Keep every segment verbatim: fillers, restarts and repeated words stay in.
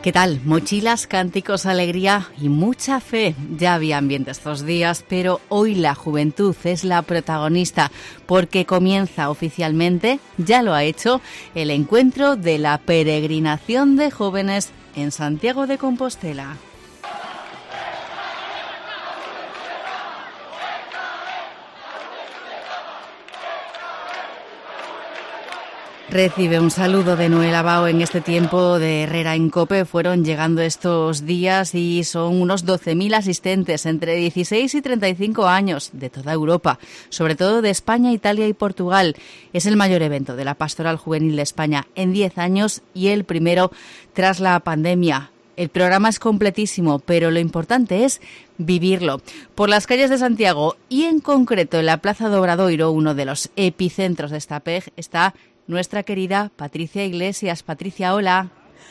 ¿Qué tal? Mochilas, cánticos, alegría y mucha fe. Ya había ambiente estos días, pero hoy la juventud es la protagonista porque comienza oficialmente, ya lo ha hecho, el encuentro de la peregrinación de jóvenes en Santiago de Compostela. Recibe un saludo de Noel Abao en este tiempo de Herrera en COPE. Fueron llegando estos días y son unos doce mil asistentes entre dieciséis y treinta y cinco años de toda Europa, sobre todo de España, Italia y Portugal. Es el mayor evento de la Pastoral Juvenil de España en diez años y el primero tras la pandemia. El programa es completísimo, pero lo importante es vivirlo. Por las calles de Santiago y en concreto en la Plaza de Obradoiro, uno de los epicentros de esta P E G, está nuestra querida Patricia Iglesias. Patricia, hola.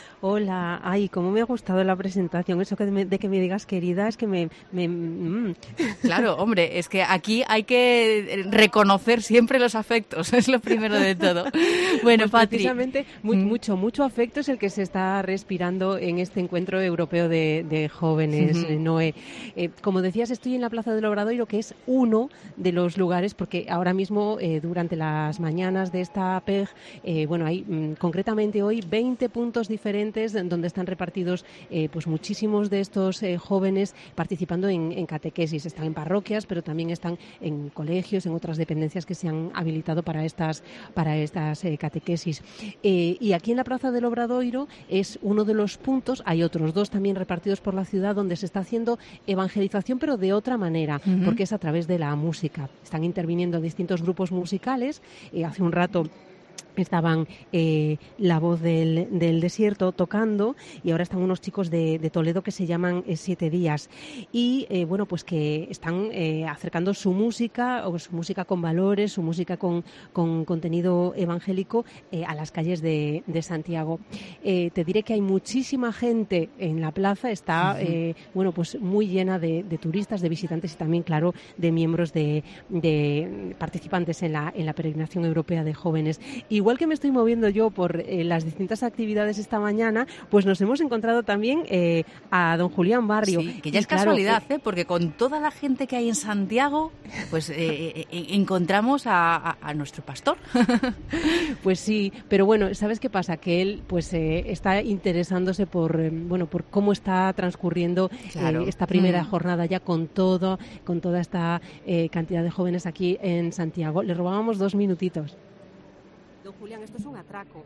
Hola, ay, cómo me ha gustado la presentación, eso que me, de que me digas querida, es que me... me mm. Claro, hombre, es que aquí hay que reconocer siempre los afectos, es lo primero de todo. Bueno, pues Patri... precisamente mu- mm. mucho, mucho afecto es el que se está respirando en este encuentro europeo de, de jóvenes, uh-huh. Noé. Eh, como decías, estoy en la Plaza del Obradoiro, que es uno de los lugares, porque ahora mismo, eh, durante las mañanas de esta P E G, eh, bueno, hay mm, concretamente hoy veinte puntos diferentes donde están repartidos eh, pues muchísimos de estos eh, jóvenes participando en, en catequesis. Están en parroquias, pero también están en colegios, en otras dependencias que se han habilitado para estas, para estas eh, catequesis. Eh, y aquí en la Plaza del Obradoiro es uno de los puntos, hay otros dos también repartidos por la ciudad, donde se está haciendo evangelización, pero de otra manera, uh-huh. porque es a través de la música. Están interviniendo distintos grupos musicales. Eh, hace un rato estaban eh, La Voz del, del Desierto tocando y ahora están unos chicos de, de Toledo que se llaman eh, Siete Días y eh, bueno, pues que están eh, acercando su música, o su música con valores, su música con, con contenido evangélico eh, a las calles de, de Santiago. Eh, te diré que hay muchísima gente en la plaza, está eh, bueno, pues muy llena de, de turistas, de visitantes y también, claro, de miembros de, de participantes en la, en la peregrinación europea de jóvenes. Y igual que me estoy moviendo yo por eh, las distintas actividades esta mañana, pues nos hemos encontrado también eh, a don Julián Barrio. Sí, que ya y es claro, casualidad, eh, ¿eh? Porque con toda la gente que hay en Santiago, pues eh, eh, encontramos a, a, a nuestro pastor. Pues sí, pero bueno, ¿sabes qué pasa? Que él pues eh, está interesándose por eh, bueno por cómo está transcurriendo claro. eh, esta primera mm. jornada ya con todo, con toda esta eh, cantidad de jóvenes aquí en Santiago. Le robábamos dos minutitos. Don Julián, esto es un atraco.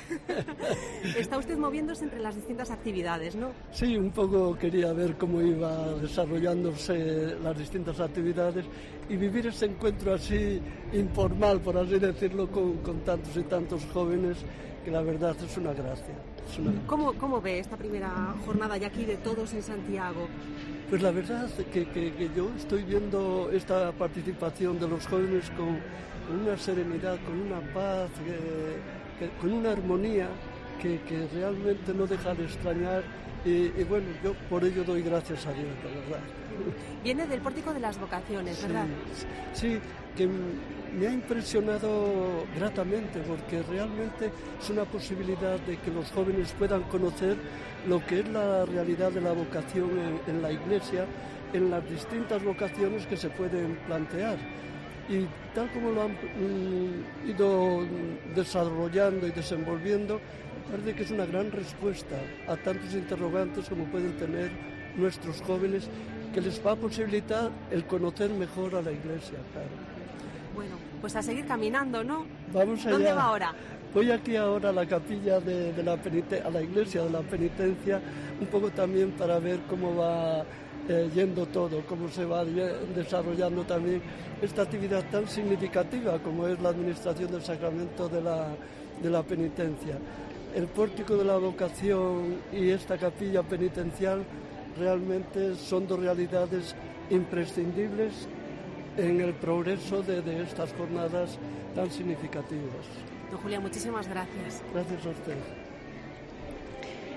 Está usted moviéndose entre las distintas actividades, ¿no? Sí, un poco quería ver cómo iba desarrollándose las distintas actividades y vivir este encuentro así informal, por así decirlo, con, con tantos y tantos jóvenes, que la verdad es una gracia. Es una... ¿Cómo, ¿Cómo ve esta primera jornada ya aquí de todos en Santiago? Pues la verdad que, que, que yo estoy viendo esta participación de los jóvenes con, con una serenidad, con una paz, que, que, con una armonía que, que realmente no deja de extrañar y, y bueno, yo por ello doy gracias a Dios, la verdad. Viene del Pórtico de las Vocaciones, ¿verdad? Sí, sí, que me ha impresionado gratamente porque realmente es una posibilidad de que los jóvenes puedan conocer lo que es la realidad de la vocación en, en la Iglesia, en las distintas vocaciones que se pueden plantear. Y tal como lo han mm, ido desarrollando y desenvolviendo, parece que es una gran respuesta a tantos interrogantes como pueden tener nuestros jóvenes, que les va a posibilitar el conocer mejor a la Iglesia, claro. Bueno, pues a seguir caminando, ¿no? Vamos allá. ¿Dónde va ahora? Voy aquí ahora a la capilla de, de la penitencia, a la iglesia de la penitencia, un poco también para ver cómo va eh, yendo todo, cómo se va desarrollando también esta actividad tan significativa como es la administración del sacramento de la, de la penitencia. El pórtico de la vocación y esta capilla penitencial realmente son dos realidades imprescindibles en el progreso de, de estas jornadas tan significativas. Don Julián, muchísimas gracias. Gracias a usted.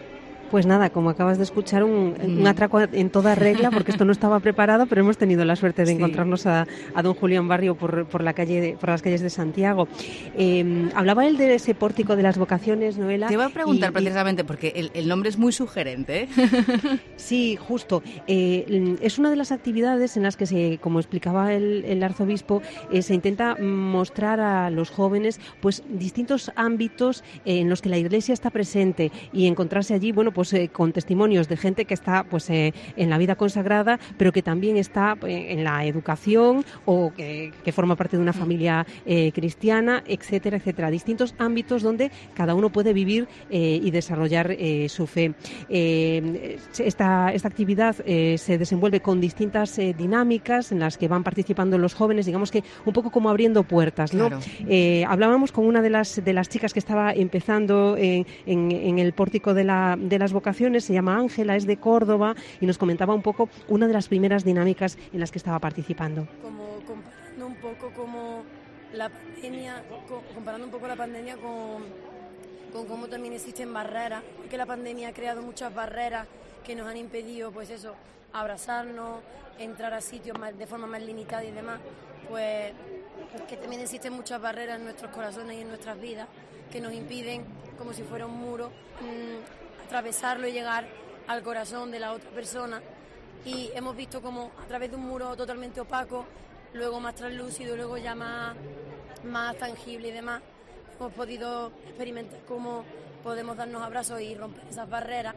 Pues nada, como acabas de escuchar, un, un atraco en toda regla, porque esto no estaba preparado, pero hemos tenido la suerte de sí. encontrarnos a, a don Julián Barrio por, por, la calle de, por las calles de Santiago. Eh, hablaba él de ese pórtico de las vocaciones, Noela. Te iba a preguntar y, precisamente, porque el, el nombre es muy sugerente, ¿eh? Sí, justo. Eh, es una de las actividades en las que, se, como explicaba el, el arzobispo, eh, se intenta mostrar a los jóvenes pues distintos ámbitos eh, en los que la Iglesia está presente y encontrarse allí, bueno, pues eh, con testimonios de gente que está pues eh, en la vida consagrada, pero que también está eh, en la educación o que, que forma parte de una familia eh, cristiana, etcétera, etcétera. Distintos ámbitos donde cada uno puede vivir eh, y desarrollar eh, su fe. Eh, esta, esta actividad eh, se desenvuelve con distintas eh, dinámicas en las que van participando los jóvenes, digamos que un poco como abriendo puertas, ¿no? Claro. Eh, hablábamos con una de las de las chicas que estaba empezando en, en, en el pórtico de la de las vocaciones, se llama Ángela, es de Córdoba, y nos comentaba un poco una de las primeras dinámicas en las que estaba participando. Como comparando un poco como la pandemia, comparando un poco la pandemia con, con cómo también existen barreras, que la pandemia ha creado muchas barreras que nos han impedido, pues eso, abrazarnos, entrar a sitios más, de forma más limitada y demás, pues que también existen muchas barreras en nuestros corazones y en nuestras vidas que nos impiden, como si fuera un muro, mmm, atravesarlo y llegar al corazón de la otra persona, y hemos visto como a través de un muro totalmente opaco, luego más translúcido, luego ya más, más tangible y demás, hemos podido experimentar cómo podemos darnos abrazos y romper esas barreras.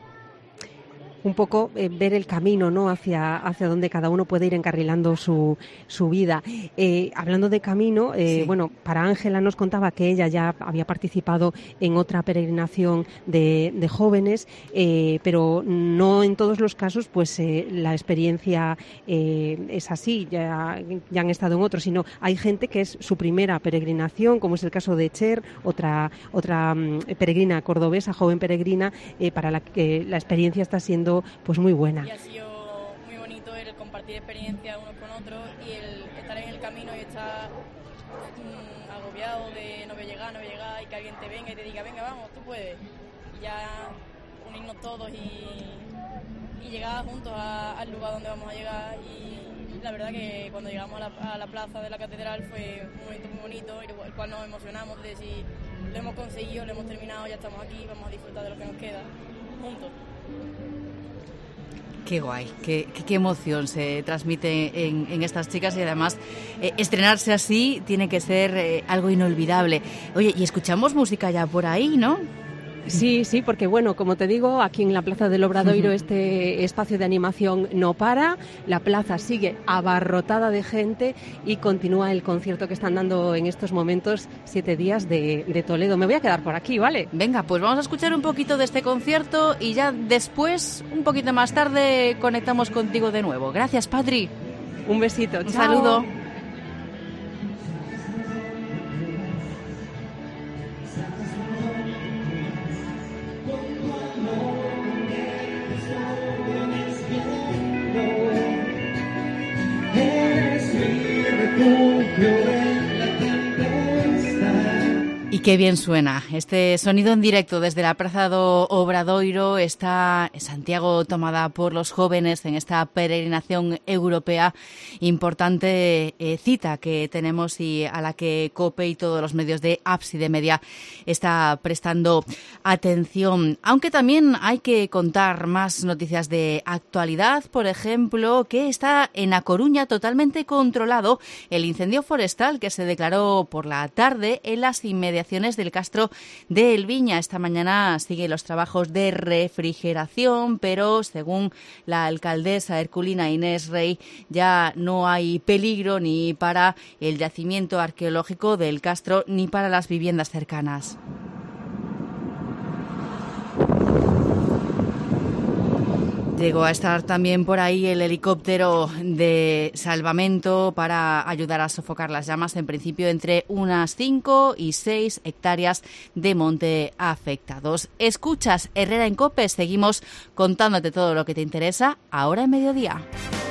Un poco eh, ver el camino, ¿no?, hacia, hacia donde cada uno puede ir encarrilando su, su vida. Eh, hablando de camino, eh, sí. bueno, para Ángela nos contaba que ella ya había participado en otra peregrinación de, de jóvenes, eh, pero no en todos los casos pues eh, la experiencia eh, es así, ya, ya han estado en otros, sino hay gente que es su primera peregrinación, como es el caso de Cher, otra, otra um, peregrina cordobesa, joven peregrina, eh, para la que la experiencia está siendo pues muy buena. Y ha sido muy bonito el compartir experiencias unos con otros y el estar en el camino y estar mmm, agobiado de no voy a llegar, no voy a llegar, y que alguien te venga y te diga, venga, vamos, tú puedes. Y ya unirnos todos y, y llegar juntos a, al lugar donde vamos a llegar. Y la verdad que cuando llegamos a la, a la plaza de la catedral fue un momento muy bonito, el cual nos emocionamos de si lo hemos conseguido, lo hemos terminado, ya estamos aquí, vamos a disfrutar de lo que nos queda juntos. Qué guay, qué, qué, qué emoción se transmite en, en estas chicas, y además eh, estrenarse así tiene que ser eh, algo inolvidable. Oye, y escuchamos música ya por ahí, ¿no? Sí, sí, porque bueno, como te digo, aquí en la Plaza del Obradoiro uh-huh. este espacio de animación no para, la plaza sigue abarrotada de gente y continúa el concierto que están dando en estos momentos, siete días de, de Toledo. Me voy a quedar por aquí, ¿vale? Venga, pues vamos a escuchar un poquito de este concierto y ya después, un poquito más tarde, conectamos contigo de nuevo. Gracias, Patri. Un besito, un chao. saludo. Y qué bien suena este sonido en directo desde la Praza do Obradoiro. Está Santiago tomada por los jóvenes en esta peregrinación europea, importante eh, cita que tenemos y a la que COPE y todos los medios de Ábside Media está prestando atención. Aunque también hay que contar más noticias de actualidad, por ejemplo, que está en A Coruña totalmente controlado el incendio forestal que se declaró por la tarde en las inmediaciones del Castro de Elviña. Esta mañana siguen los trabajos de refrigeración, pero según la alcaldesa herculina Inés Rey, ya no hay peligro ni para el yacimiento arqueológico del Castro ni para las viviendas cercanas. Llegó a estar también por ahí el helicóptero de salvamento para ayudar a sofocar las llamas, en principio entre unas cinco y seis hectáreas de monte afectados. Escuchas Herrera en COPE, seguimos contándote todo lo que te interesa ahora en mediodía.